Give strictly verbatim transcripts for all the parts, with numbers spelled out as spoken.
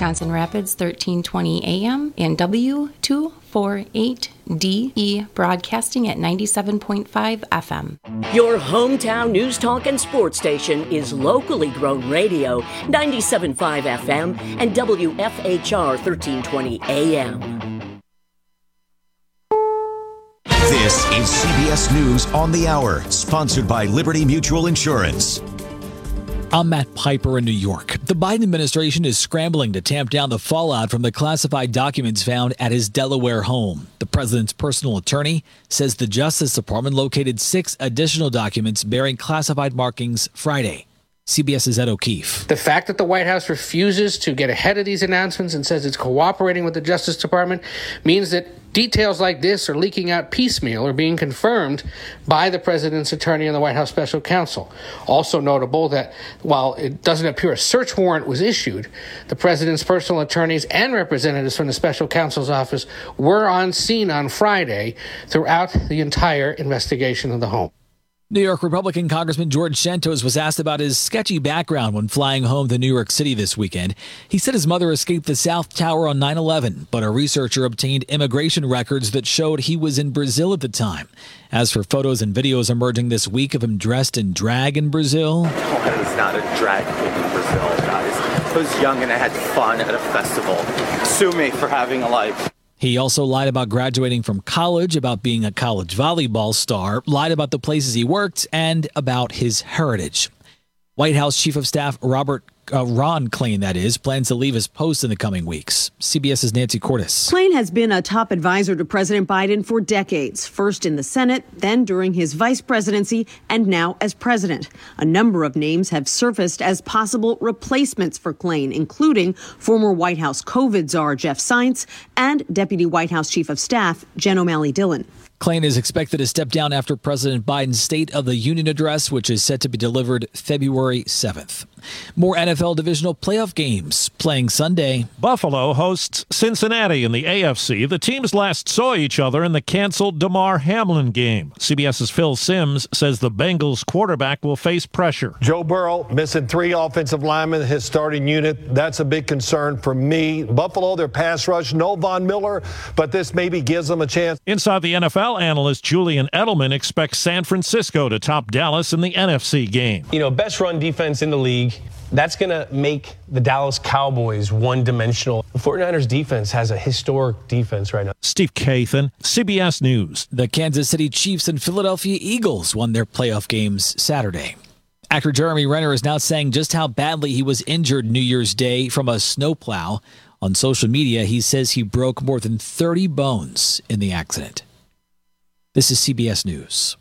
Wisconsin Rapids thirteen twenty A M and W two forty-eight D E broadcasting at ninety-seven point five F M. Your hometown news talk and sports station is locally grown radio, ninety-seven point five F M and W F H R thirteen twenty A M. This is C B S News on the Hour, sponsored by Liberty Mutual Insurance. I'm Matt Piper in New York. The Biden administration is scrambling to tamp down the fallout from the classified documents found at his Delaware home. The president's personal attorney says the Justice Department located six additional documents bearing classified markings Friday. CBS's Ed O'Keefe. The fact that the White House refuses to get ahead of these announcements and says it's cooperating with the Justice Department means that details like this are leaking out piecemeal or being confirmed by the president's attorney and the White House special counsel. Also notable that while it doesn't appear a search warrant was issued, the president's personal attorneys and representatives from the special counsel's office were on scene on Friday throughout the entire investigation of the home. New York Republican Congressman George Santos was asked about his sketchy background when flying home to New York City this weekend. He said his mother escaped the South Tower on nine eleven, but a researcher obtained immigration records that showed he was in Brazil at the time. As for photos and videos emerging this week of him dressed in drag in Brazil. No, I was not a drag queen in Brazil, guys. I was young and I had fun at a festival. Sue me for having a life. He also lied about graduating from college, about being a college volleyball star, lied about the places he worked, and about his heritage. White House Chief of Staff Robert uh, Ron Klain, that is, plans to leave his post in the coming weeks. CBS's Nancy Cordes. Klain has been a top advisor to President Biden for decades, first in the Senate, then during his vice presidency, and now as president. A number of names have surfaced as possible replacements for Klain, including former White House COVID czar Jeff Zients and Deputy White House Chief of Staff Jen O'Malley Dillon. Klain is expected to step down after President Biden's State of the Union address, which is set to be delivered February seventh. More N F L divisional playoff games playing Sunday. Buffalo hosts Cincinnati in the A F C. The teams last saw each other in the canceled Damar Hamlin game. CBS's Phil Simms says the Bengals quarterback will face pressure. Joe Burrow missing three offensive linemen, his starting unit. That's a big concern for me. Buffalo, their pass rush, no Von Miller, but this maybe gives them a chance. Inside the N F L, analyst Julian Edelman expects San Francisco to top Dallas in the N F C game. You know, best run defense in the league. That's going to make the Dallas Cowboys one-dimensional. The 49ers defense has a historic defense right now. Steve Kathan, C B S News. The Kansas City Chiefs and Philadelphia Eagles won their playoff games Saturday. Actor Jeremy Renner is now saying just how badly he was injured New Year's Day from a snowplow. On social media, he says he broke more than thirty bones in the accident. This is C B S News.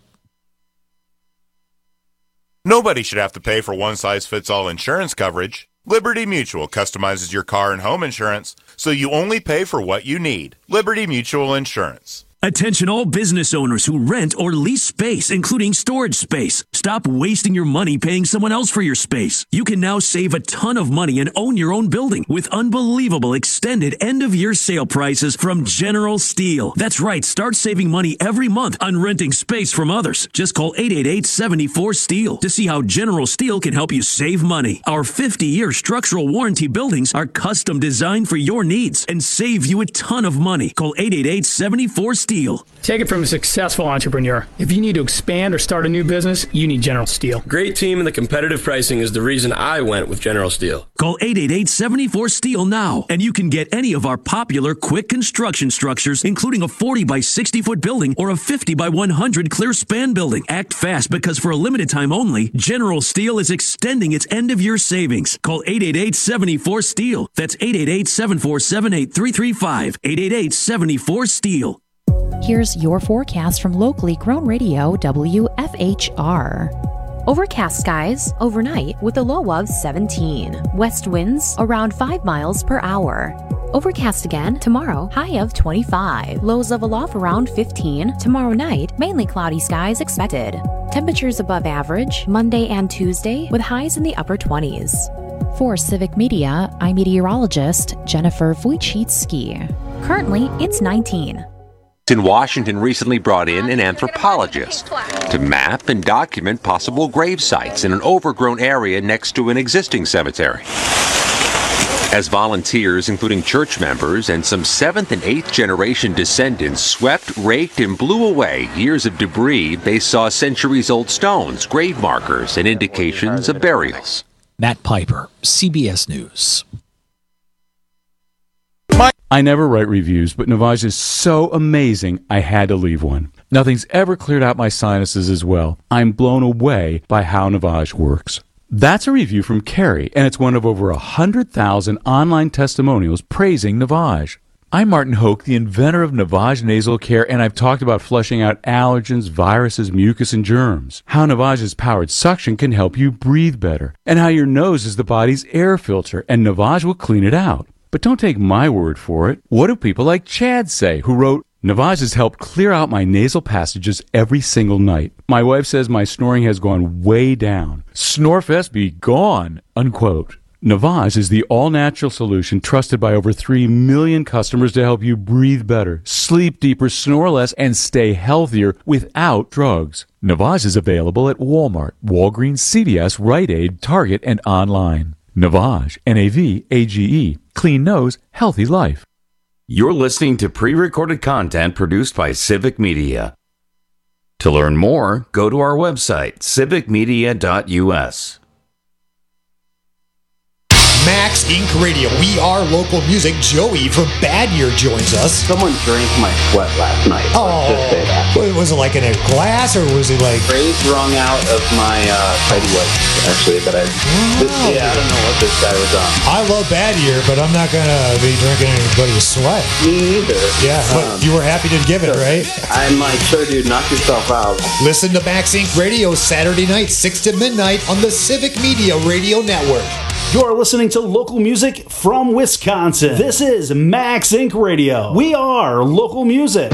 Nobody should have to pay for one-size-fits-all insurance coverage. Liberty Mutual customizes your car and home insurance, so you only pay for what you need. Liberty Mutual Insurance. Attention all business owners who rent or lease space, including storage space. Stop wasting your money paying someone else for your space. You can now save a ton of money and own your own building with unbelievable extended end-of-year sale prices from General Steel. That's right, start saving money every month on renting space from others. Just call eight eight eight, seven four, STEEL to see how General Steel can help you save money. Our fifty-year structural warranty buildings are custom designed for your needs and save you a ton of money. Call eight eight eight, seven four, STEEL. Take it from a successful entrepreneur. If you need to expand or start a new business, you need General Steel. Great team and the competitive pricing is the reason I went with General Steel. Call eight eight eight, seven four, STEEL now, and you can get any of our popular quick construction structures, including a forty by sixty foot building or a fifty by one hundred clear span building. Act fast because for a limited time only, General Steel is extending its end-of-year savings. Call eight eight eight, seven four, STEEL. That's eight eight eight, seven four seven, eight three three five. eight eight eight, seven four, STEEL. Here's your forecast from locally grown radio W F H R. Overcast skies overnight with a low of seventeen. West winds around five miles per hour. Overcast again tomorrow, high of twenty-five. Lows level off around fifteen. Tomorrow night, mainly cloudy skies expected. Temperatures above average Monday and Tuesday with highs in the upper twenties. For Civic Media, I'm meteorologist Jennifer Wojcicki. Currently, it's nineteen. In Washington recently brought in an anthropologist to map and document possible grave sites in an overgrown area next to an existing cemetery. as volunteers, including church members and some seventh and eighth generation descendants, swept, raked, and blew away years of debris. They saw centuries-old stones, grave markers, and indications of burials. Matt Piper, C B S News. I never write reviews, but Navage is so amazing, I had to leave one. Nothing's ever cleared out my sinuses as well. I'm blown away by how Navage works. That's a review from Carrie, and it's one of over one hundred thousand online testimonials praising Navage. I'm Martin Hoke, the inventor of Navage Nasal Care, and I've talked about flushing out allergens, viruses, mucus, and germs. How Navage's powered suction can help you breathe better, and how your nose is the body's air filter, and Navage will clean it out. But don't take my word for it. What do people like Chad say, who wrote, Navage has helped clear out my nasal passages every single night. My wife says my snoring has gone way down. Snorefest be gone, unquote. Navage is the all-natural solution trusted by over three million customers to help you breathe better, sleep deeper, snore less, and stay healthier without drugs. Navage is available at Walmart, Walgreens, C V S, Rite Aid, Target, and online. Navage, N A V A G E. Clean nose, healthy life. You're listening to pre-recorded content produced by Civic Media. To learn more, go to our website, civic media dot U S. Max Incorporated. Radio. We are local music. Joey from Bad Year joins us. Someone drank my sweat last night. Oh, just say that. Was it like in a glass or was it like? Rays wrung out of my uh, tidy whites, actually. But I, wow. this, yeah, I don't know what this guy was on. I love Bad Year, but I'm not gonna be drinking anybody's sweat. Me neither. Yeah, but um, you were happy to give it, right? I'm like, sure, dude, knock yourself out. Listen to Max Incorporated. Radio Saturday night, six to midnight on the Civic Media Radio Network. You're listening to local music from Wisconsin. This is Max Incorporated. Radio. We are local music.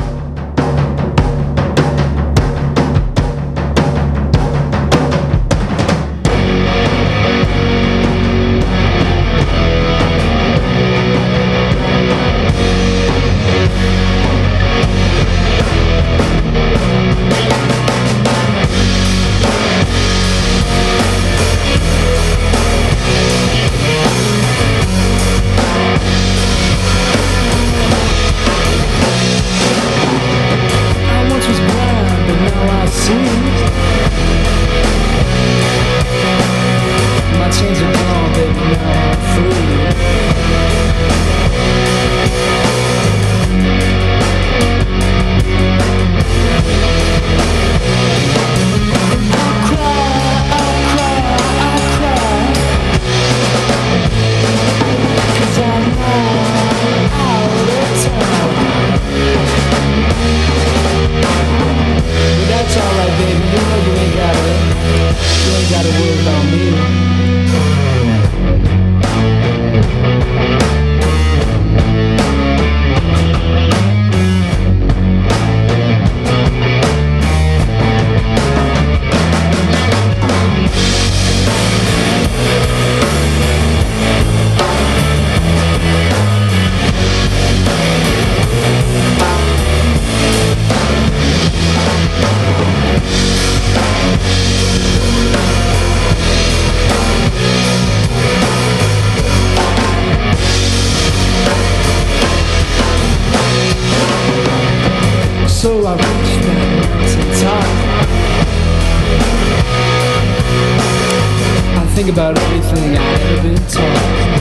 About everything I've ever been taught.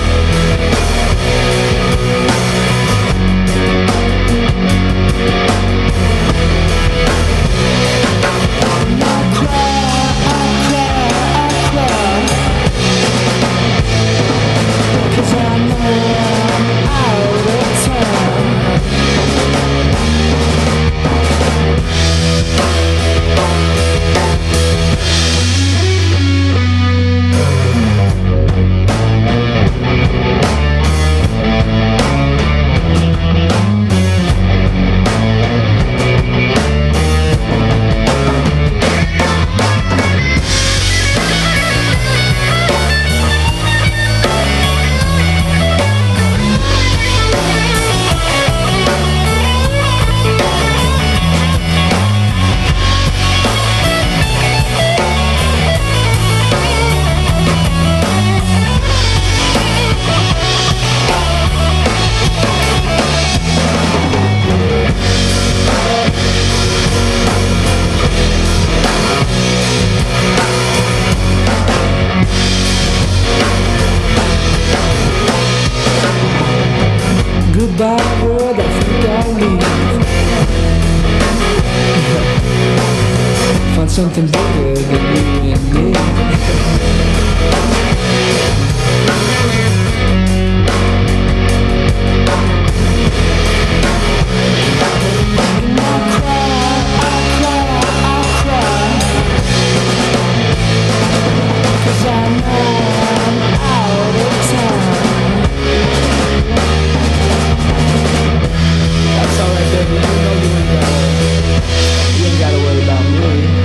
I cry, I cry, I cry, 'cause I know I'm out of time. Goodbye, world, I think I'll leave. Find something bigger than you and me. And I cry, I cry, I cry, 'cause I know I'm out of time. That's alright, baby. You know you ain't gotta, you ain't gotta worry about me.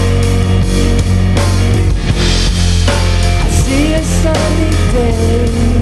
Sunny day.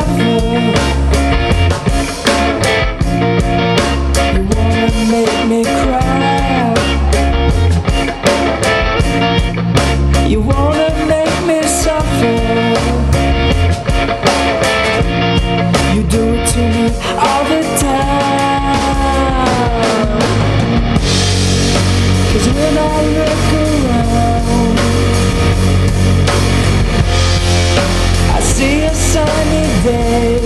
suffer. You wanna make me cry. You wanna make me suffer. You do it to me all the time. 'Cause when I look around, I see a sunny day.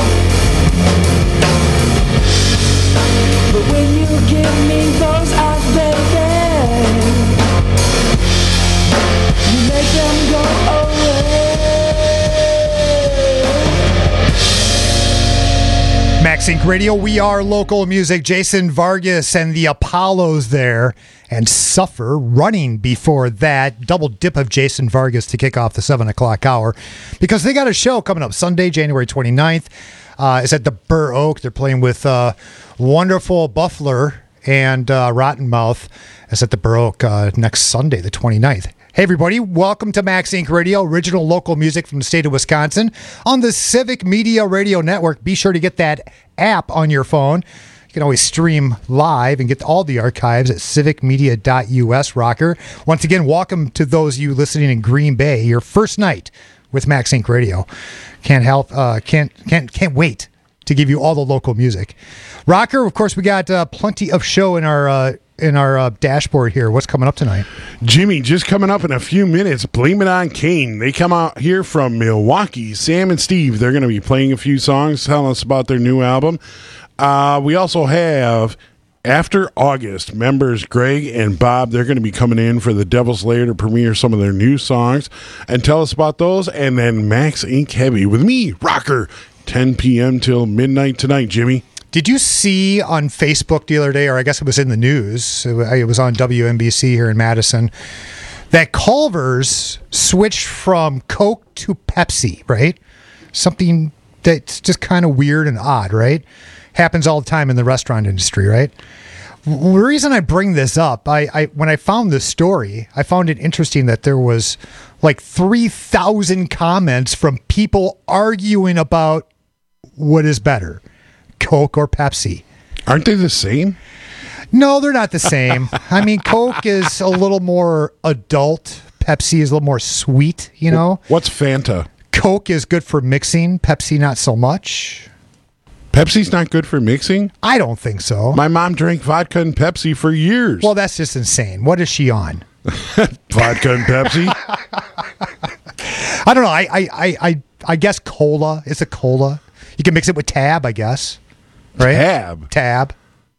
But when you give me those eyes, baby, you make them go away. Max Inc Radio, we are local music. Jason Vargas and the Apollos there, and Suffer running before that. Double dip of Jason Vargas to kick off the seven o'clock hour, because they got a show coming up Sunday, January twenty-ninth. Uh, it's at the Burr Oak. They're playing with uh, wonderful Buffler and uh, Rotten Mouth. It's at the Burr Oak uh, next Sunday, the twenty-ninth. Hey, everybody. Welcome to Max Inc Radio, original local music from the state of Wisconsin on the Civic Media Radio Network. Be sure to get that app on your phone. You can always stream live and get all the archives at civic media dot U S, rocker. Once again, welcome to those of you listening in Green Bay, your first night with Max Inc Radio. Can't help, uh, can't, can't, can't wait to give you all the local music. Rocker, of course, we got uh, plenty of show in our uh, in our uh, dashboard here. What's coming up tonight? Jimmy, just coming up in a few minutes, Blame It on Kane. They come out here from Milwaukee. Sam and Steve, they're going to be playing a few songs, telling us about their new album. Uh, we also have After August members Greg and Bob. They're going to be coming in for the Devil's Lair to premiere some of their new songs and tell us about those. And then Max Inc Heavy with me, Rocker, ten p.m. till midnight tonight, Jimmy. Did you see on Facebook the other day, or I guess it was in the news, it was on W N B C here in Madison, that Culver's switched from Coke to Pepsi, right? Something that's just kind of weird and odd, right? Happens all the time in the restaurant industry, right? The reason I bring this up, I, I when I found this story, I found it interesting that there was like three thousand comments from people arguing about what is better, Coke or Pepsi. Aren't they the same? No, they're not the same. I mean, Coke is a little more adult. Pepsi is a little more sweet, you know? What's Fanta? Coke is good for mixing. Pepsi, not so much. Pepsi's not good for mixing? I don't think so. My mom drank vodka and Pepsi for years. Well, that's just insane. What is she on? Vodka and Pepsi? I don't know. I, I, I, I, I guess cola. It's a cola. You can mix it with Tab, I guess. Right? Tab? Tab.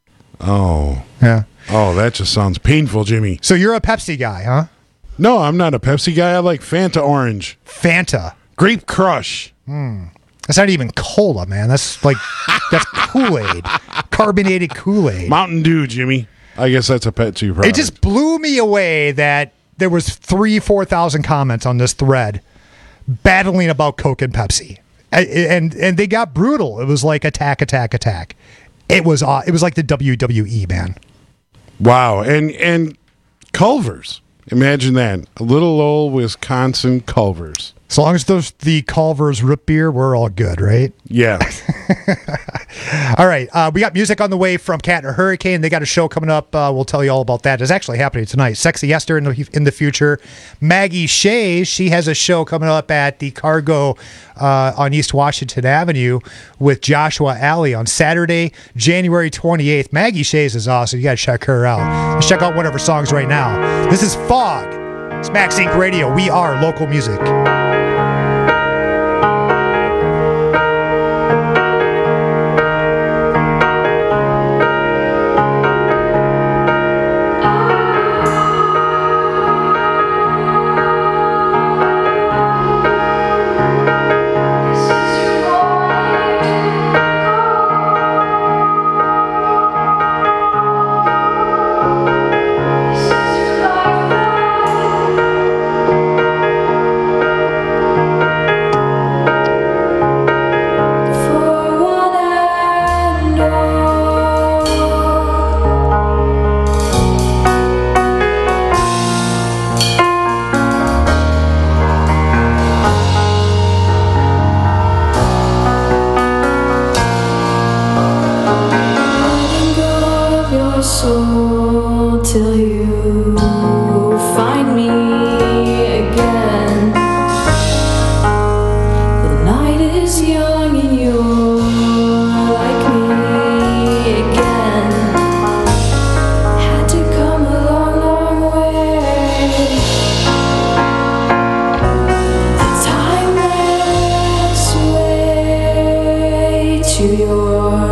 Oh. Yeah. Oh, that just sounds painful, Jimmy. So you're a Pepsi guy, huh? No, I'm not a Pepsi guy. I like Fanta Orange. Fanta. Grape Crush. Hmm. That's not even cola, man. That's like, that's Kool-Aid. Carbonated Kool-Aid. Mountain Dew, Jimmy. I guess that's a Pepsi product. It just blew me away that there was three, four thousand comments on this thread battling about Coke and Pepsi. And, and and they got brutal. It was like attack, attack, attack. It was uh, it was like the W W E, man. Wow. And, and Culver's. Imagine that. A little old Wisconsin Culver's. As long as those the Culver's root beer, we're all good, right? Yeah. All right. Uh, we got music on the way from Cat and Hurricane. They got a show coming up. Uh, we'll tell you all about that. It's actually happening tonight. Sexy Esther in the, in the future. Maggie Shea, she has a show coming up at the Cargo uh, on East Washington Avenue with Joshua Alley on Saturday, January twenty-eighth. Maggie Shea's is awesome. You got to check her out. Let's check out one of her songs right now. This is Fog. It's Max Inc Radio. We are local music. till you find me again. The night is young and you're like me again. Had to come a long, long way. The time runs away to your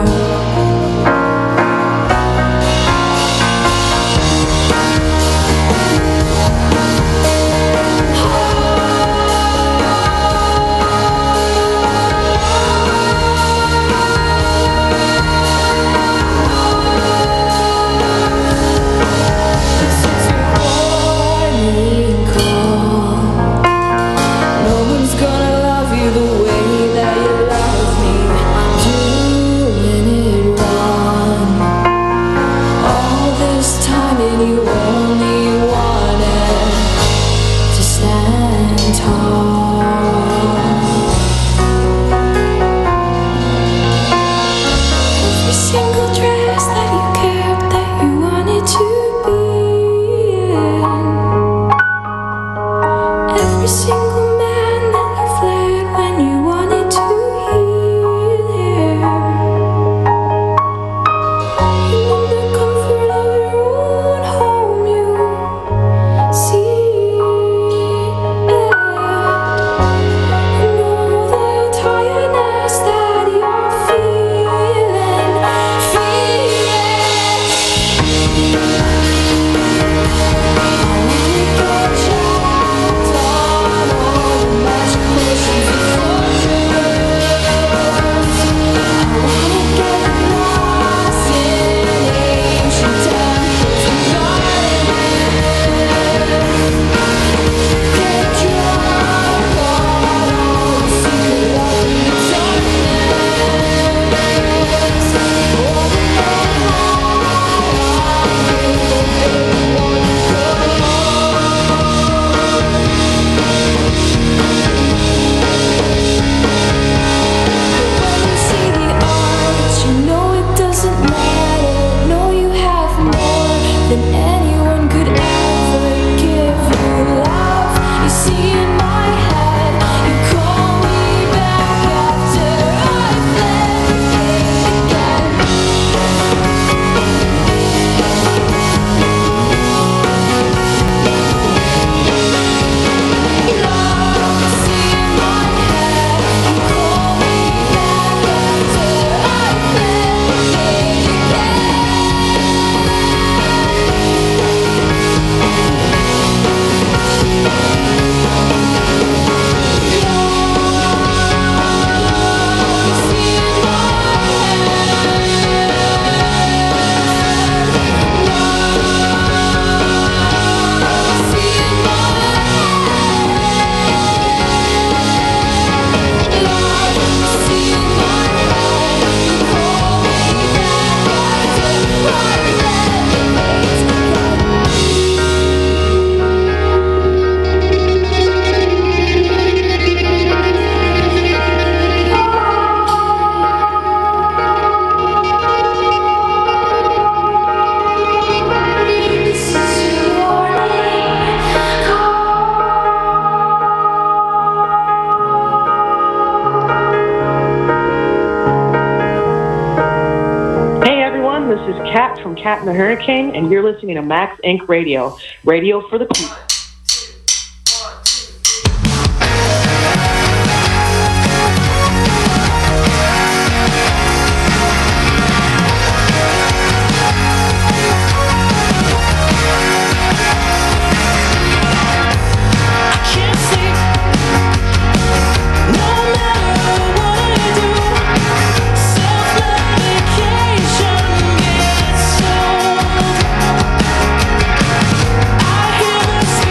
Cat and the Hurricane, and you're listening to Max Inc Radio, radio for the people. I hear the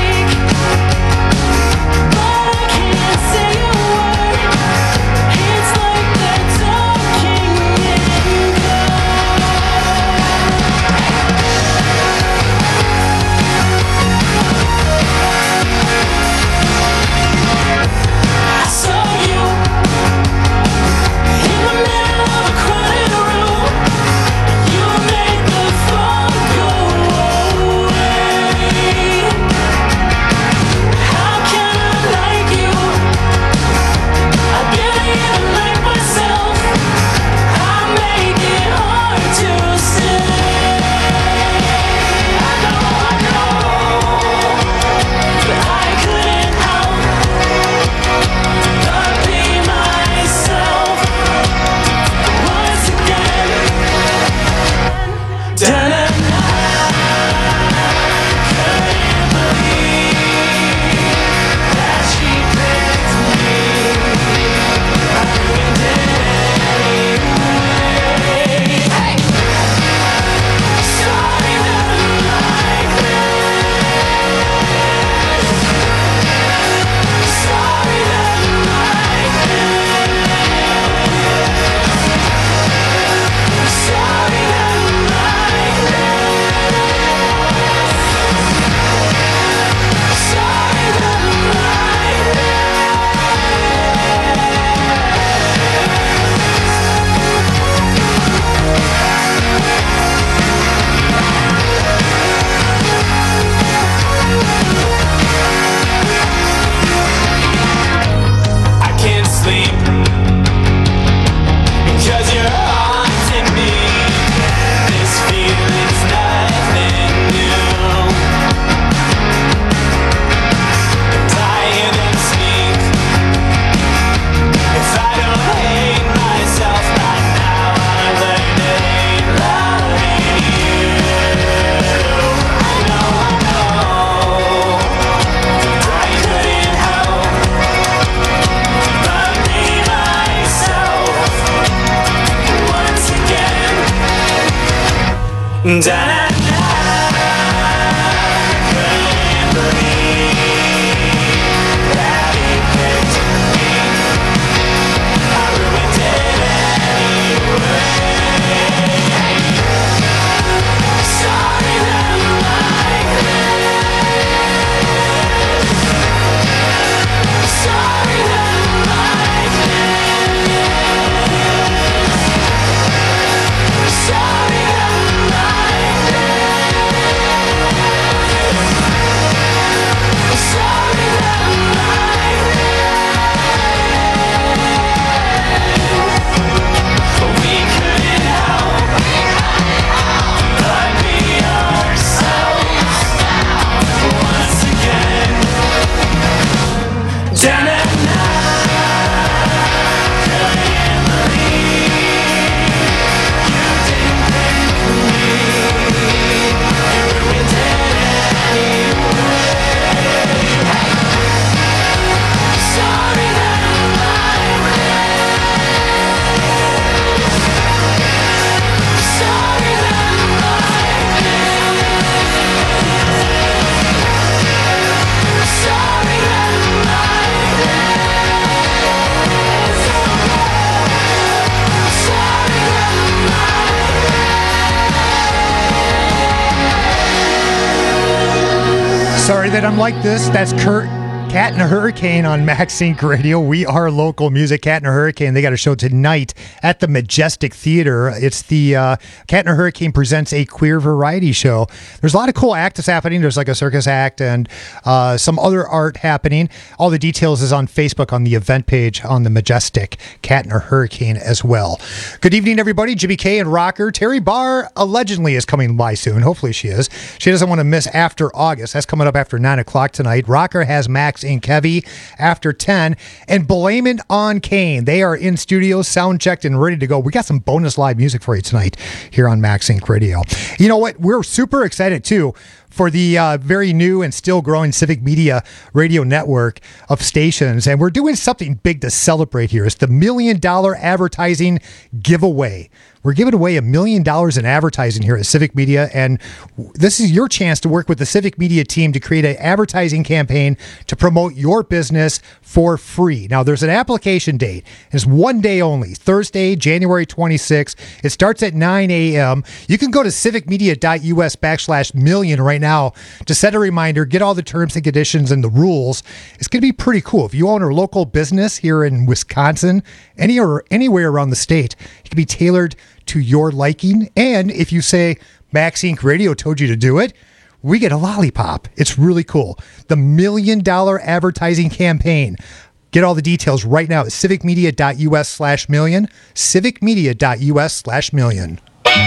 Sorry that I'm like this. That's Kurt Cat and a Hurricane on Max Inc Radio. We are local music. Cat and a Hurricane. They got a show tonight at the Majestic Theater. It's the uh, Cat and a Hurricane presents a queer variety show. There's a lot of cool acts happening. There's like a circus act and uh, some other art happening. All the details is on Facebook on the event page on the Majestic. Cat and a Hurricane as well. Good evening, everybody. Jimmy K and Rocker. Terry Barr allegedly is coming by soon. Hopefully she is. She doesn't want to miss After August. That's coming up after nine o'clock tonight. Rocker has Max Inc Heavy after ten, and Blame It on Kane. They are in studio, sound checked, and ready to go. We got some bonus live music for you tonight here on Max Inc Radio. You know what? We're super excited too for the uh, very new and still growing Civic Media radio network of stations, and we're doing something big to celebrate here. It's the Million Dollar Advertising Giveaway. We're giving away a million dollars in advertising here at Civic Media, and this is your chance to work with the Civic Media team to create an advertising campaign to promote your business for free. Now, there's an application date. It's one day only, Thursday, January twenty-sixth. It starts at nine a.m. You can go to civicmedia.us backslash million right now to set a reminder, get all the terms and conditions and the rules. It's going to be pretty cool. If you own a local business here in Wisconsin, any or anywhere around the state, it can be tailored to your liking. And if you say Max Inc Radio told you to do it, we get a lollipop. It's really cool. The Million Dollar Advertising Campaign. Get all the details right now at civicmedia.us slash million. civicmedia.us slash million.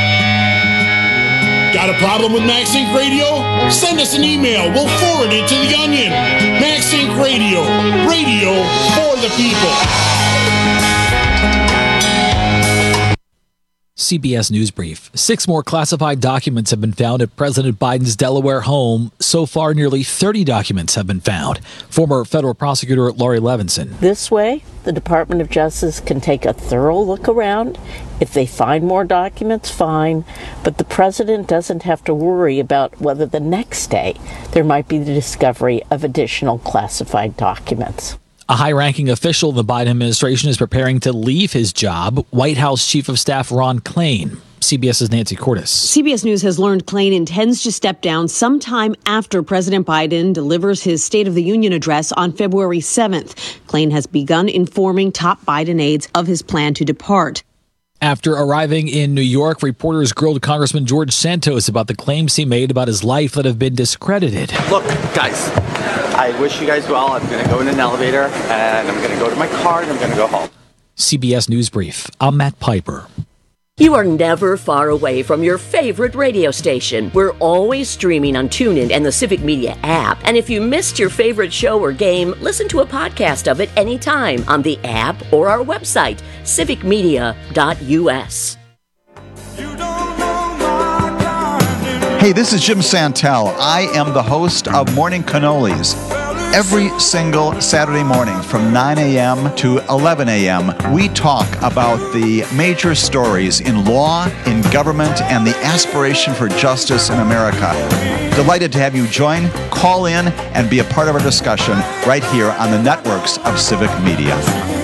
Got a problem with Max Inc Radio? Send us an email. We'll forward it to the Onion. Max Inc Radio. Radio for the people. C B S News Brief. Six more classified documents have been found at President Biden's Delaware home. So far, nearly thirty documents have been found. Former federal prosecutor Laurie Levinson. This way, the Department of Justice can take a thorough look around. If they find more documents, fine. But the president doesn't have to worry about whether the next day there might be the discovery of additional classified documents. A high-ranking official in the Biden administration is preparing to leave his job. White House Chief of Staff Ron Klain. CBS's Nancy Cordes. C B S News has learned Klain intends to step down sometime after President Biden delivers his State of the Union address on February seventh. Klain has begun informing top Biden aides of his plan to depart. After arriving in New York, reporters grilled Congressman George Santos about the claims he made about his life that have been discredited. Look, guys, I wish you guys well. I'm going to go in an elevator, and I'm going to go to my car, and I'm going to go home. C B S News Brief. I'm Matt Piper. You are never far away from your favorite radio station. We're always streaming on TuneIn and the Civic Media app. And if you missed your favorite show or game, listen to a podcast of it anytime on the app or our website, civic media dot u s. Hey, this is Jim Santel. I am the host of Morning Cannolis. Every single Saturday morning from nine a.m. to eleven a.m., we talk about the major stories in law, in government, and the aspiration for justice in America. Delighted to have you join, call in, and be a part of our discussion right here on the networks of Civic Media.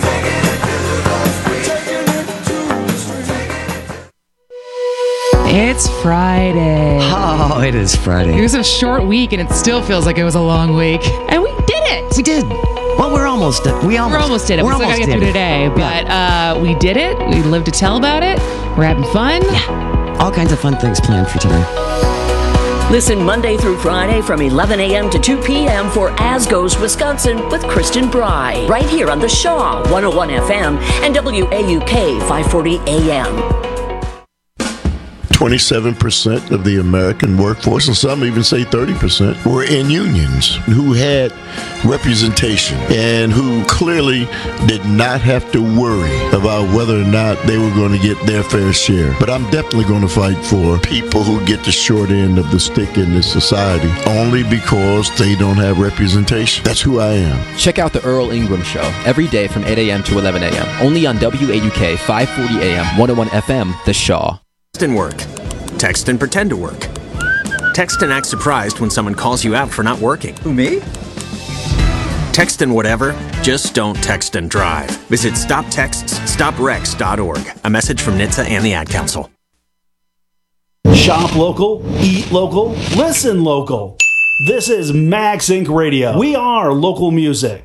It's Friday. Oh, it is Friday. It was a short week, and it still feels like it was a long week. And we did it. We did. Well, we're almost done. We almost, we're almost did it. We're We still almost got to get through today, but uh, we did it. We lived to tell about it. We're having fun. Yeah. All kinds of fun things planned for today. Listen Monday through Friday from eleven a.m. to two p.m. for As Goes Wisconsin with Kristen Bry, right here on the Shaw one oh one F M and W A U K five forty A M. twenty-seven percent of the American workforce, and some even say thirty percent, were in unions who had representation and who clearly did not have to worry about whether or not they were going to get their fair share. But I'm definitely going to fight for people who get the short end of the stick in this society only because they don't have representation. That's who I am. Check out the Earl Ingram Show every day from eight a.m. to eleven a.m. only on W A U K five forty A M, one oh one F M, The Shaw. Text and work. Text and pretend to work. Text and act surprised when someone calls you out for not working. Who, me? Text and whatever, just don't text and drive. Visit stop texts stop wrecks dot org. A message from N H T S A and the Ad Council. Shop local, eat local, listen local. This is Max Inc Radio. We are local music.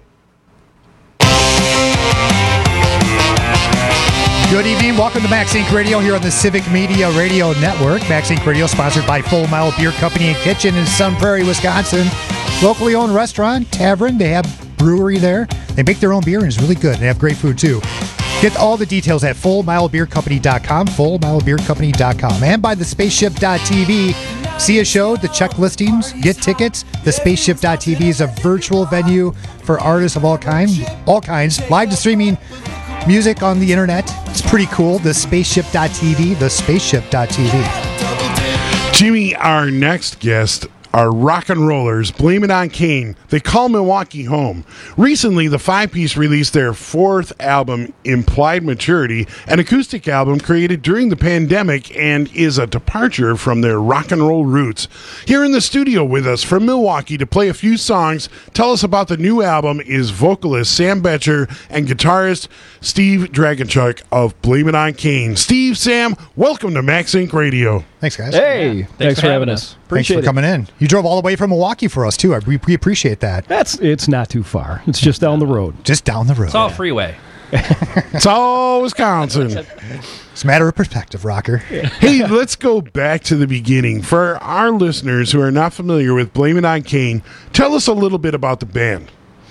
Good evening. Welcome to Max Inc Radio here on the Civic Media Radio Network. Max Inc Radio sponsored by Full Mile Beer Company and Kitchen in Sun Prairie, Wisconsin. Locally owned restaurant, tavern. They have brewery there. They make their own beer and it's really good. They have great food too. Get all the details at full mile beer company dot com, full mile beer company dot com, and by the spaceship dot t v. See a show, the check listings, get tickets. The spaceship dot t v is a virtual venue for artists of all kinds, all kinds, live to streaming music on the internet. It's pretty cool. The spaceship dot t v, the spaceship dot t v. Jimmy, our next guest, are rock and rollers. Blame It on Kane. They call Milwaukee home. Recently, the five-piece released their fourth album, Implied Maturity, an acoustic album created during the pandemic and is a departure from their rock and roll roots. Here in the studio with us from Milwaukee to play a few songs, tell us about the new album is vocalist Sam Betcher and guitarist Steve Dragonchuk of Blame It on Kane. Steve, Sam, welcome to Max Inc Radio. Thanks, guys. Hey, yeah. thanks, thanks for having us. Appreciate Thanks for coming in. You drove all the way from Milwaukee for us, too. I, we, we appreciate that. That's It's not too far. It's just down the road. Just down the road. It's all freeway. It's all Wisconsin. It's a matter of perspective, Rocker. Hey, let's go back to the beginning. For our listeners who are not familiar with Blame It on Kane, tell us a little bit about the band.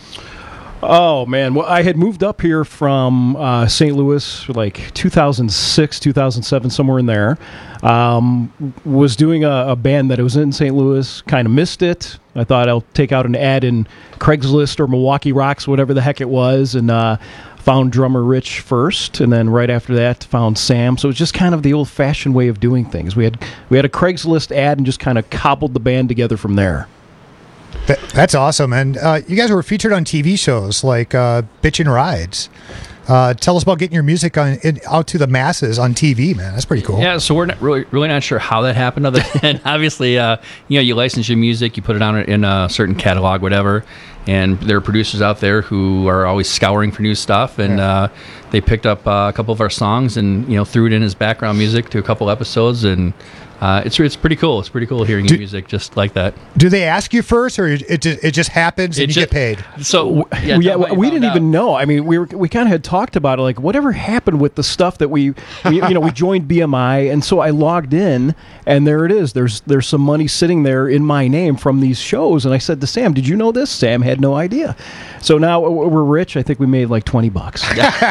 Oh, man. Well, I had moved up here from uh, Saint Louis like two thousand six, two thousand seven, somewhere in there. Um, was doing a, a band that was in Saint Louis, kind of missed it. I thought I'll take out an ad in Craigslist or Milwaukee Rocks, whatever the heck it was, and uh, found drummer Rich first, and then right after that found Sam. So it was just kind of the old-fashioned way of doing things. We had we had a Craigslist ad and just kind of cobbled the band together from there. That, that's awesome. And uh, you guys were featured on T V shows like uh, Bitchin' Rides. Uh, tell us about getting your music on in, out to the masses on T V, man. That's pretty cool. Yeah, so we're not really, really not sure how that happened, other than obviously, uh, you know, you license your music, you put it on in a certain catalog, whatever, and there are producers out there who are always scouring for new stuff, and yeah. uh, they picked up uh, a couple of our songs and, you know, threw it in as background music to a couple episodes, and Uh, it's it's pretty cool. It's pretty cool hearing do, your music just like that. Do they ask you first, or it just, it just happens and it you just, get paid? So yeah, yeah we didn't out. even know. I mean, we were we kind of had talked about it, like whatever happened with the stuff that we, we you know, we joined B M I, and so I logged in, and there it is. There's there's some money sitting there in my name from these shows, and I said to Sam, "Did you know this?" Sam had no idea. So now we're rich. I think we made like twenty bucks.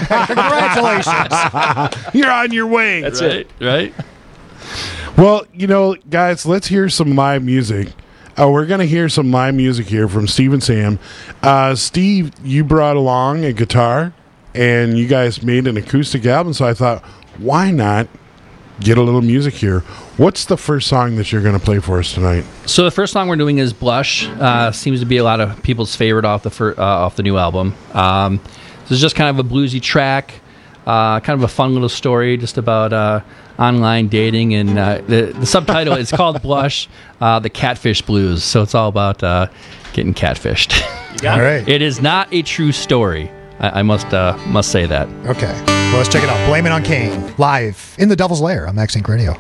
Congratulations! You're on your way. That's right. it, right? Well, you know, guys, let's hear some live music. Uh, we're going to hear some live music here from Steve and Sam. Uh, Steve, you brought along a guitar, and you guys made an acoustic album, so I thought, why not get a little music here. What's the first song that you're going to play for us tonight? So the first song we're doing is "Blush." Uh, seems to be a lot of people's favorite off the fir- uh, off the new album. Um, this is just kind of a bluesy track, uh, kind of a fun little story, just about uh, online dating, and uh, the, the subtitle is called "Blush: uh, The Catfish Blues." So it's all about uh, getting catfished. You got it. All right. It is not a true story. I, I must uh, must say that. Okay. Well, let's check it out. Blame It on Kane, live in the Devil's Lair on Max Inc Radio.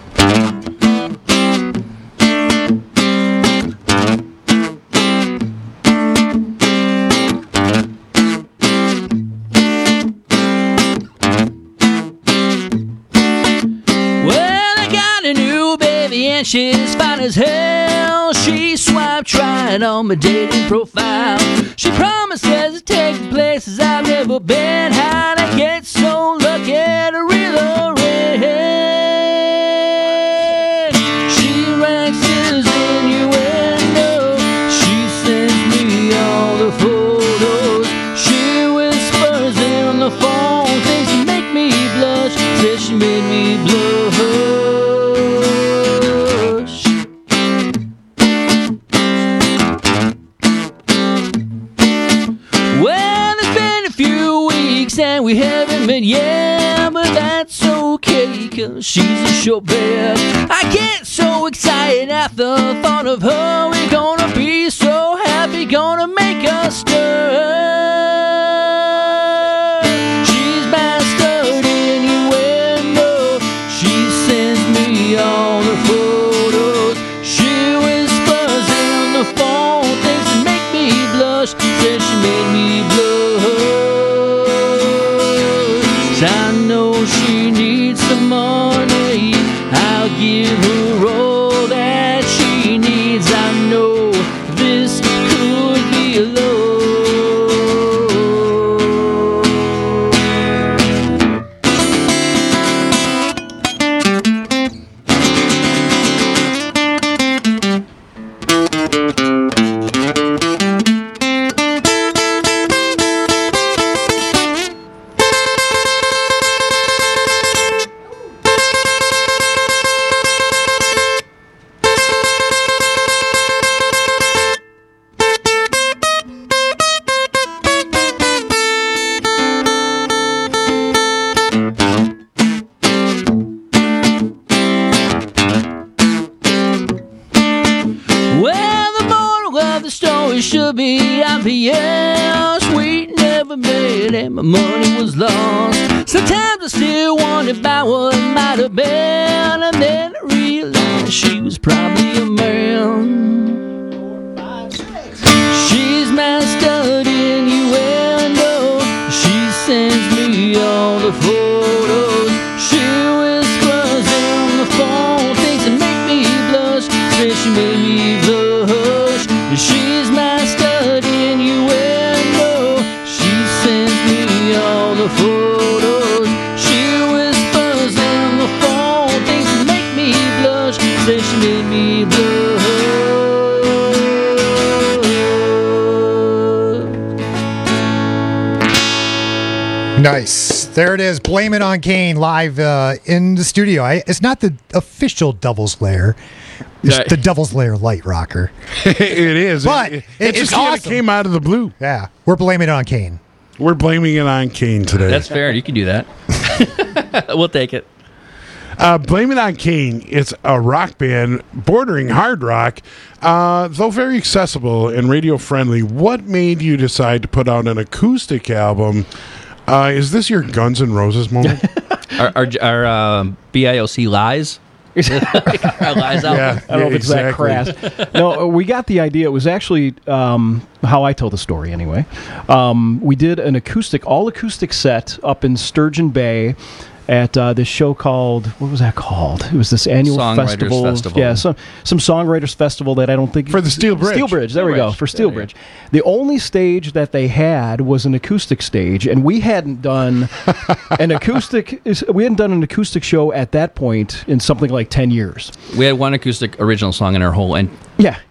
Well, I got a new baby and she's fine as hell. She swiped right on my dating profile. She promises to take me places I've never been. How'd I get so lucky to reel her in? She ranks his innuendo. She sends me all the photos. She whispers in the phone things that make me blush. Says she made me blush. Well, it's been a few weeks and we haven't met yet, but that's okay, cause she's a sure bet. I get so excited at the thought of her. We're gonna be so happy, gonna make us stir. She's mastered innuendo. She sends me all the photos. She whispers in the phone things that make me blush. Says she made me blush. I know she needs some money. I'll give her all that she needs. I know this could be a love. Well, the moral of the story should be obvious. We never met and my money was lost. Sometimes I still wonder about what it might have been, and then I realized she was probably a man. She's mastered innuendo. She sends me all the photos. She whispers in the phone things that make me blush. Says she made me blush. She's mastered innuendo. She sends me all the photos. She whispers in the phone things that make me blush. Says she made me blush. Nice. There it is. Blame It on Kane live uh, in the studio. I, it's not the official Devil's Lair. It's Right. the Devil's Lair light rocker. It is. But it, it- it it's just kinda awesome. came out of the blue. Yeah. We're blaming it on Kane. We're blaming it on Kane today. That's fair. You can do that. We'll take it. Uh, Blame It on Kane. It's a rock band bordering hard rock, uh, though very accessible and radio friendly. What made you decide to put out an acoustic album? Uh, is this your Guns N' Roses moment? Our, our, our um, B I O C lies. Our lies out. Yeah. I don't know if it's exactly. that crass. No, we got the idea. It was actually um, how I tell the story anyway. Um, we did an acoustic, all acoustic set up in Sturgeon Bay at uh, this show called, what was that called? It was this annual Songwriters festival. Festival. Yeah, some some songwriters festival that I don't think For the Steel Bridge. Steel Bridge. There we go. Bridge. For Steel There you Bridge. The only stage that they had was an acoustic stage, and we hadn't done an acoustic. We hadn't done an acoustic show at that point in something like ten years. We had one acoustic original song in our whole, and Yeah.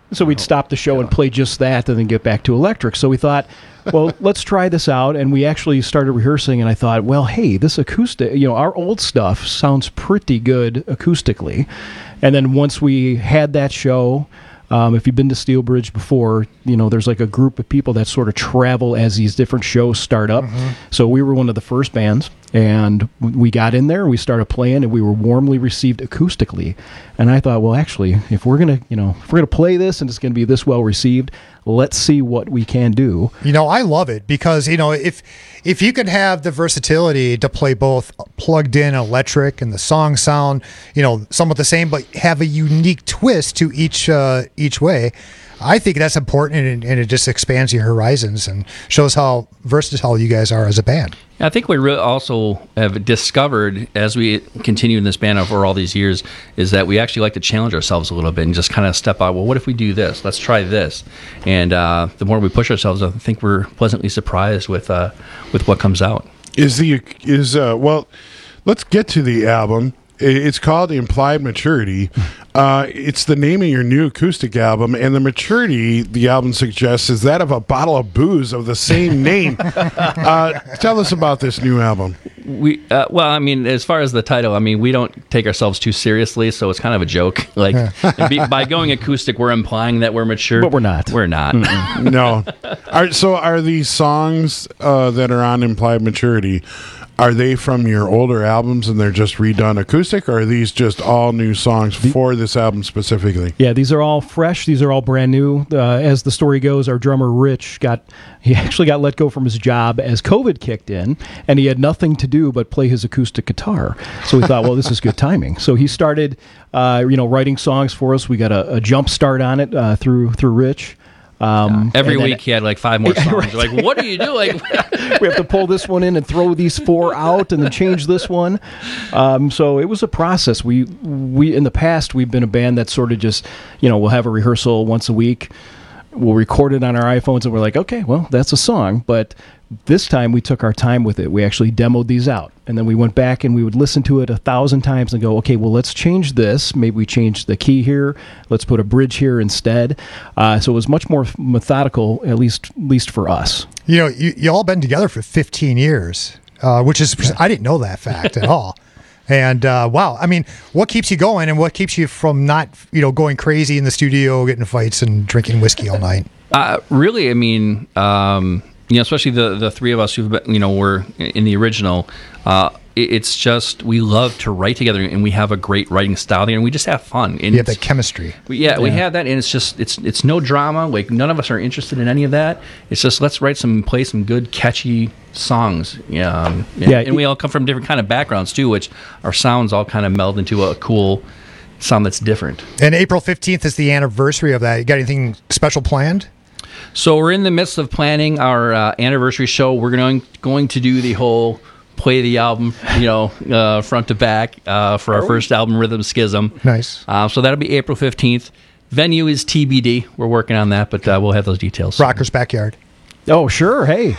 So we'd stop the show and play just that and then get back to electric. So we thought, well, let's try this out. And we actually started rehearsing, and I thought, well, hey, this acoustic, you know, our old stuff sounds pretty good acoustically. And then once we had that show, um, if you've been to Steel Bridge before, you know, there's like a group of people that sort of travel as these different shows start up. Mm-hmm. So we were one of the first bands, and we got in there, we started playing, and we were warmly received acoustically. And I thought, well, actually, if we're going to, you know, if we're going to play this and it's going to be this well received, let's see what we can do. You know, I love it because, you know, if if you can have the versatility to play both plugged in electric and the song sound, you know, somewhat the same, but have a unique twist to each uh, each way, I think that's important, and, and it just expands your horizons and shows how versatile you guys are as a band. I think we really also have discovered as we continue in this band over all these years is that we actually like to challenge ourselves a little bit and just kind of step out. Well, what if we do this? Let's try this. And uh, the more we push ourselves, I think we're pleasantly surprised with uh, with what comes out. Is the is uh, well, let's get to the album. It's called Implied Maturity. Uh, it's the name of your new acoustic album, and the maturity the album suggests is that of a bottle of booze of the same name. uh, tell us about this new album. We uh, well, I mean, as far as the title, I mean, we don't take ourselves too seriously, so it's kind of a joke. Like be, by going acoustic, we're implying that we're mature, but we're not. We're not. No. Are, so, are these songs uh, that are on Implied Maturity? Are they from your older albums and they're just redone acoustic, or are these just all new songs for this album specifically? Yeah, these are all fresh. These are all brand new. Uh, as the story goes, our drummer Rich got he actually got let go from his job as COVID kicked in, and he had nothing to do but play his acoustic guitar. So we thought, well, this is good timing. So he started, uh, you know, writing songs for us. We got a, a jump start on it uh, through through Rich. Um, Every and then- week he had like five more songs. Right. You're like, what do you do? Like, we have to pull this one in and throw these four out and then change this one. Um, so it was a process. We we in the past we've been a band that sort of just, you know, we'll have a rehearsal once a week. We'll record it on our iPhones and we're like, okay, well, that's a song. But this time we took our time with it. We actually demoed these out. And then we went back and we would listen to it a thousand times and go, okay, well, let's change this. Maybe we change the key here. Let's put a bridge here instead. Uh, so it was much more methodical, at least, at least for us. You know, you, you all been together for fifteen years, uh, which is, I didn't know that fact at all. And uh, wow, I mean, what keeps you going and what keeps you from not, you know, going crazy in the studio, getting in fights and drinking whiskey all night? Uh, really, I mean, um, you know, especially the the three of us who've been, you know, were in the original. Uh, it, it's just we love to write together, and we have a great writing style there, and we just have fun. And You have that chemistry. We, yeah, Yeah. we have that, and it's just it's it's no drama. Like none of us are interested in any of that. It's just let's write some, play some good, catchy songs. Yeah, um, and, Yeah, and we all come from different kind of backgrounds too, which our sounds all kind of meld into a cool sound that's different. And April fifteenth is the anniversary of that. You got anything special planned? So we're in the midst of planning our uh, anniversary show. We're going going to do the whole play the album, you know, uh, front to back uh, for our first album, Rhythm Schism. Nice. Uh, so that'll be April fifteenth. Venue is T B D. We're working on that, but uh, we'll have those details. Rocker's Backyard. Oh, sure. Hey.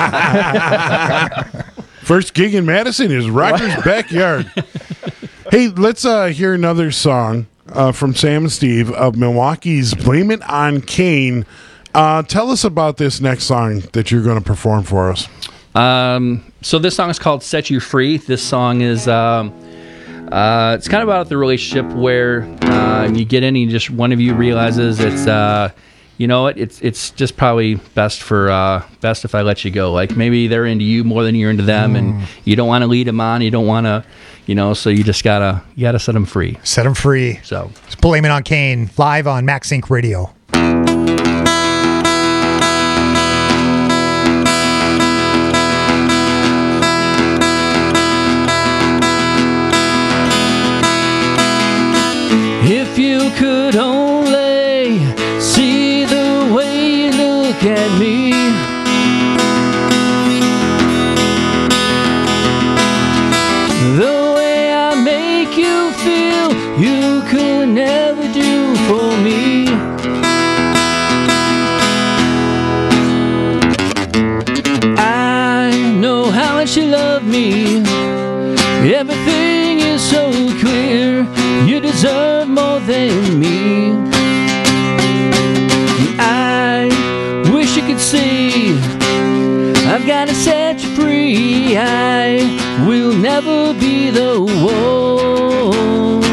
First gig in Madison is Rocker's Backyard. Hey, let's uh, hear another song uh, from Sam and Steve of Milwaukee's Blame It on Kane. Uh, tell us about this next song that you're going to perform for us. Um, so this song is called Set You Free. This song is, um, uh, it's kind of about the relationship where uh, you get in and you just one of you realizes it's, uh, you know what, it's it's just probably best for uh, best if I let you go. Like maybe they're into you more than you're into them, Mm. and you don't want to lead them on. You don't want to, you know, so you just gotta you gotta set them free. Set them free. So It's Blame It on Kane, live on Max Inc Radio. If you could only see the way you look at me, the way I make you feel, you could never do for me. I know how much you love me. Everything is so clear. You deserve more than me. never be the one.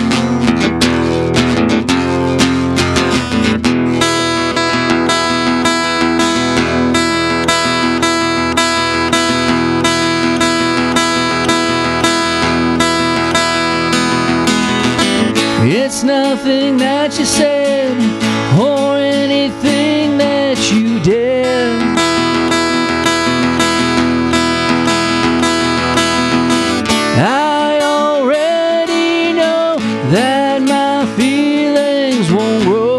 It's nothing that you said or anything that you did. I already know that my feelings won't grow.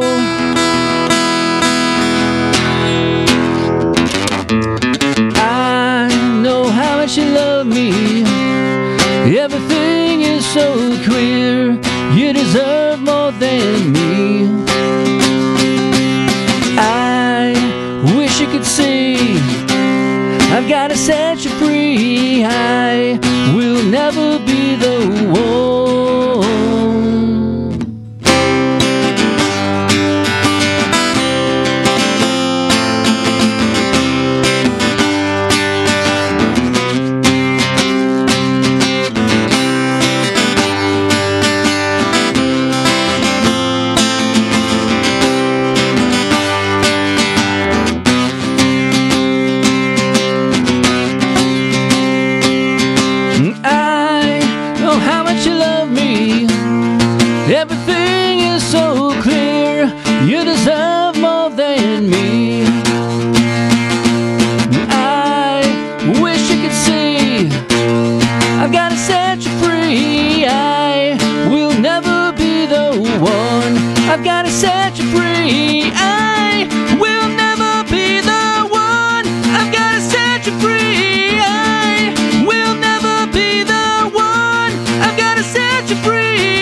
I know how much you love me. Everything is so clear. You deserve more than me. I wish you could see I've got to set you free. I will never be the one. Everything is so clear. You deserve more than me. I wish you could see I've got to set you free. I will never be the one. I've got to set you free. I will never be the one. I've got to set you free. I will never be the one. I've got to set you free.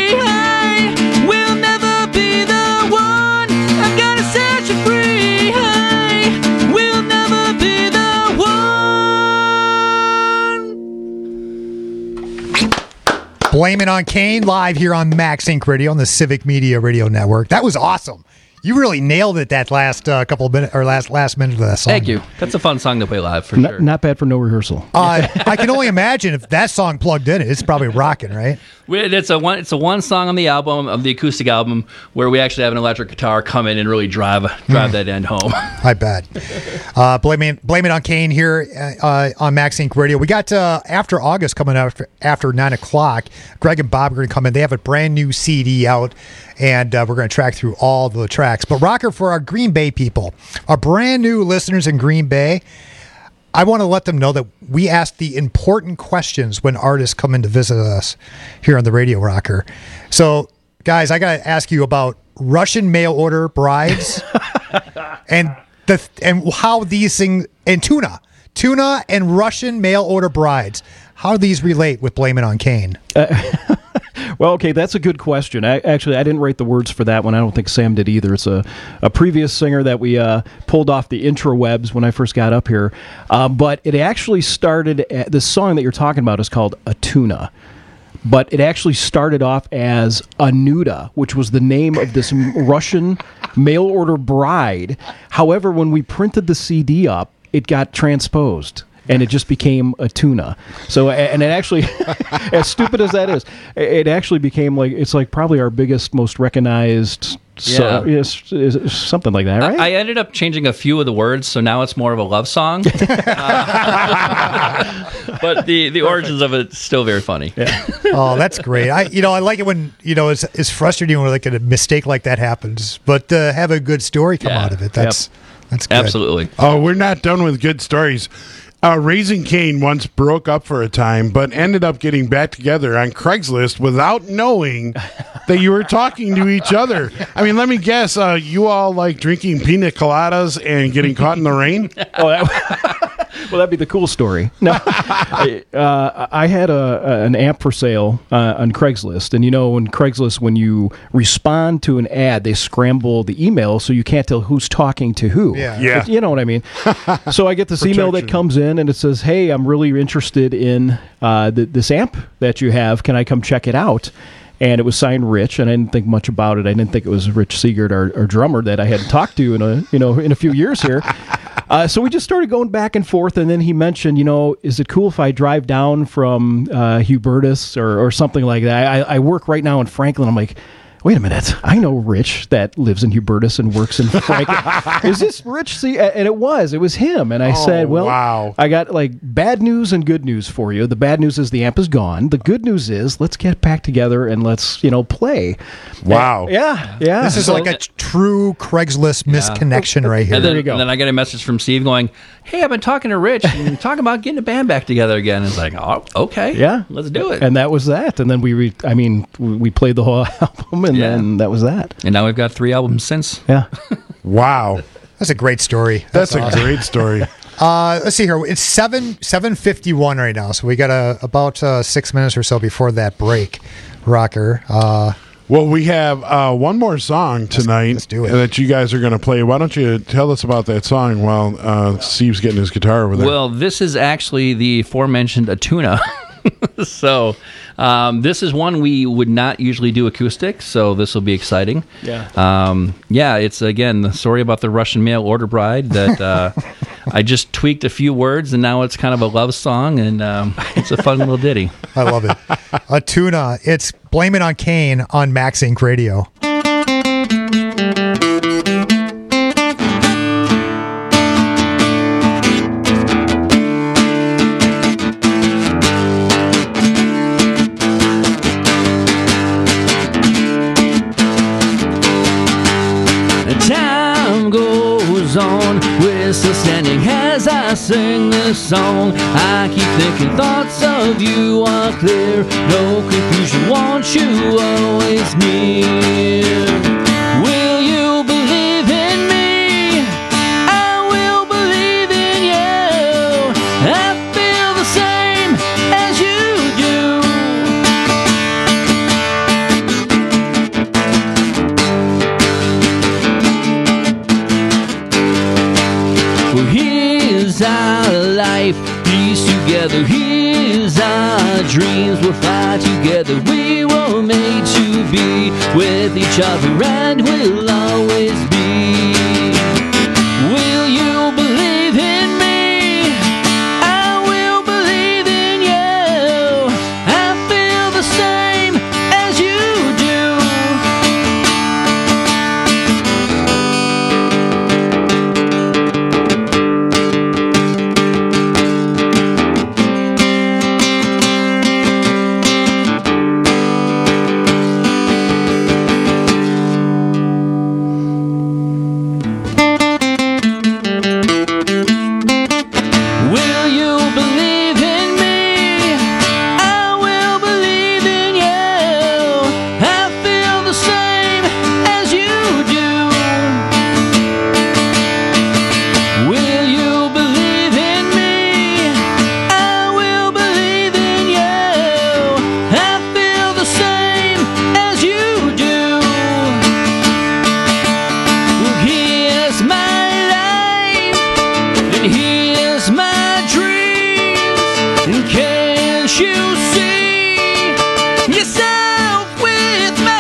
Blame It on Kane, live here on Max Inc Radio on the Civic Media Radio Network. That was awesome. You really nailed it that last uh, couple of minutes or last last minute of that song. Thank you. That's a fun song to play live for Not, sure. not bad for no rehearsal. Uh, I can only imagine if that song plugged in, it's probably rocking, right? We- It's a one. It's a one song on the album, of the acoustic album, where we actually have an electric guitar come in and really drive drive that end home. I bet. Uh, blame it, blame it on Kane here uh, on Max Inc Radio. We got uh, After August coming up after, after nine o'clock. Greg and Bob are going to come in. They have a brand new C D out, and uh, we're going to track through all the tracks. But Rocker, for our Green Bay people, our brand new listeners in Green Bay, I want to let them know that we ask the important questions when artists come in to visit us here on the Radio Rocker. So, guys, I got to ask you about Russian mail order brides and the and how these things, and tuna, tuna and Russian mail order brides. How do these relate with Blame It on Kane? Uh, well, okay, that's a good question. I, actually, I didn't write the words for that one. I don't think Sam did either. It's a, a previous singer that we uh, pulled off the intrawebs when I first got up here. Um, but it actually started, at, the song that you're talking about is called A Tuna. But it actually started off as Anuda, which was the name of this Russian mail order bride. However, when we printed the C D up, it got transposed. And it just became a tuna. So, and it actually, as stupid as that is, it actually became like, it's like probably our biggest, most recognized, so, Yeah. is, is something like that, right? I, I ended up changing a few of the words, so now it's more of a love song. uh, but the, the origins of it's still very funny. Yeah. Oh, that's great. I, you know, I like it when, you know, it's, it's frustrating when like a mistake like that happens, but uh, have a good story come Yeah. out of it. That's, that's good. Absolutely. Oh, we're not done with good stories. Uh, Raising Cane once broke up for a time, but ended up getting back together on Craigslist without knowing that you were talking to each other. I mean, let me guess, uh, you all like drinking pina coladas and getting caught in the rain? Oh, that, well, that'd be the cool story. No, I, uh, I had a, an amp for sale uh, on Craigslist, and you know, in Craigslist, when you respond to an ad, they scramble the email so you can't tell who's talking to who. Yeah. Yeah. But you know what I mean. So I get this email that Protection. comes in, and it says, "Hey, I'm really interested in uh, th- this amp that you have. Can I come check it out?" And it was signed Rich, and I didn't think much about it. I didn't think it was Rich Siegert, our, our drummer, that I hadn't talked to in a you know in a few years here. Uh, so we just started going back and forth, and then he mentioned, you know, is it cool if I drive down from uh, Hubertus or, or something like that? I, I work right now in Franklin. I'm like, wait a minute, I know Rich that lives in Hubertus and works in Franklin. Is this Rich? See, and it was, it was him. And I Oh, said, well, wow. I got like bad news and good news for you. The bad news is the amp is gone. The good news is let's get back together and let's, you know, play. Wow. And- yeah, yeah. This is So- like a t- true Craigslist misconnection right here. And then, There you go. and then I get a message from Steve going, "Hey, I've been talking to Rich and talking about getting a band back together again." It's like, oh, okay, Yeah, let's do it. And that was that. And then we, re- I mean, we we played the whole album, and Yeah. then that was that. And now we've got three albums since. Yeah. Wow. That's a great story. That's, a awesome. great story. Uh, let's see here. It's seven seven fifty one right now, so we got a, about uh, six minutes or so before that break. Rocker. Uh, Well, we have uh, one more song tonight let's do it. that you guys are going to play. Why don't you tell us about that song while uh, Steve's getting his guitar over there? Well, this is actually the aforementioned Atuna. So um, this is one we would not usually do acoustic, so this will be exciting. Yeah. Um, yeah, it's, again, the story about the Russian mail order bride that uh, I just tweaked a few words, and now it's kind of a love song, and um, it's a fun little ditty. I love it. A tuna. It's Blame It on Kane on Max Inc Radio. Time goes on, we're still standing as I sing this song. I keep thinking thoughts of you are clear, no confusion, want you always near. Will you believe in me? I will believe in you. I feel the same as you do. Well, here's our life, piece together. Here's our dreams, we'll fly together. We were made to be with each other, and we'll always be. Will you believe in me? I will believe in you. I feel the same as you do. Will you believe in me? I will believe in you. I feel the same as you do. Will you believe in me? I will believe in you. I feel the same as you do. Well, here's my life, and here's my dreams. And can't you see yourself with me?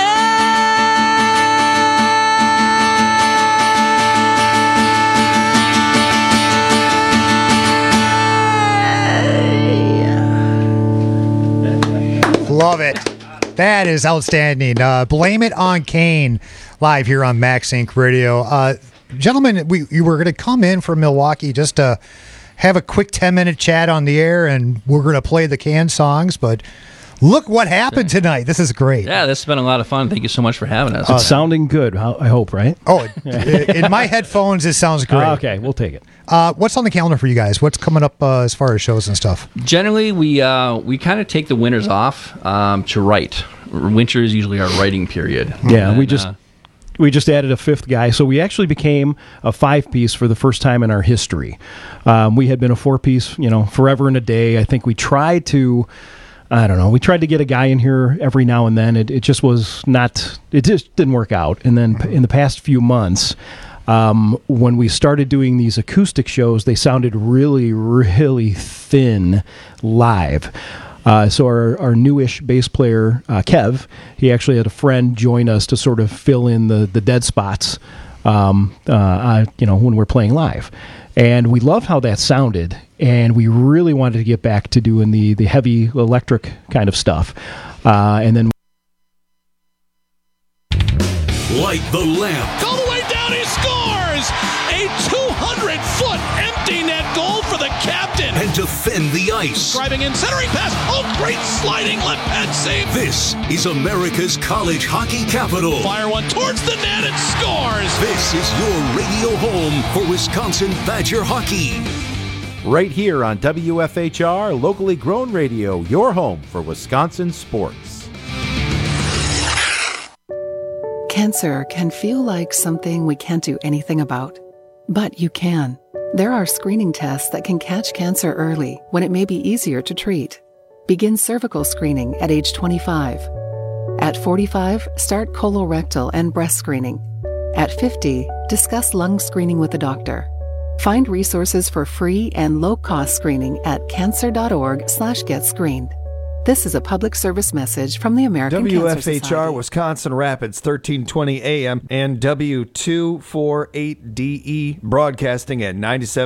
Love it. That is outstanding. Uh, Blame It on Kane, live here on Max Inc Radio. Uh, gentlemen, we you were going to come in from Milwaukee just to have a quick ten minute chat on the air, and we're going to play the Can songs, but look what happened tonight. This is great. Yeah, this has been a lot of fun. Thank you so much for having us. It's sounding good, I I hope, right? Oh, in my headphones, it sounds great. Ah, okay, we'll take it. Uh, what's on the calendar for you guys? What's coming up uh, as far as shows and stuff? Generally, we uh, we kind of take the winters off um, to write. Winter is usually our writing period. Yeah, we And, just uh, we just added a fifth guy, so we actually became a five piece for the first time in our history. Um, we had been a four piece, you know, forever and a day. I think we tried to. I don't know. We tried to get a guy in here every now and then. It, it just was not. It just didn't work out. And then p- in the past few months, um, when we started doing these acoustic shows, they sounded really, really thin live. Uh, so our, our newish bass player, uh, Kev, he actually had a friend join us to sort of fill in the, the dead spots um, uh, uh, you know, when we're playing live. And we love how that sounded, and we really wanted to get back to doing the, the heavy electric kind of stuff. Uh, and then Light the lamp. All the way down, he scores! A two hundred foot empty net goal for the captain. And defend the ice. Driving in, centering pass. Oh, great sliding left pad save. This is America's college hockey capital. Fire one towards the net and scores. This is your radio home for Wisconsin Badger hockey. Right here on W F H R, locally grown radio, your home for Wisconsin sports. Cancer can feel like something we can't do anything about, but you can. There are screening tests that can catch cancer early when it may be easier to treat. Begin cervical screening at age twenty-five. At forty-five, start colorectal and breast screening. At fifty, discuss lung screening with a doctor. Find resources for free and low-cost screening at cancer.org slash get screened. This is a public service message from the American W F H R Cancer Society. Wisconsin Rapids, thirteen twenty A M and W two forty-eight D E broadcasting at ninety-seven.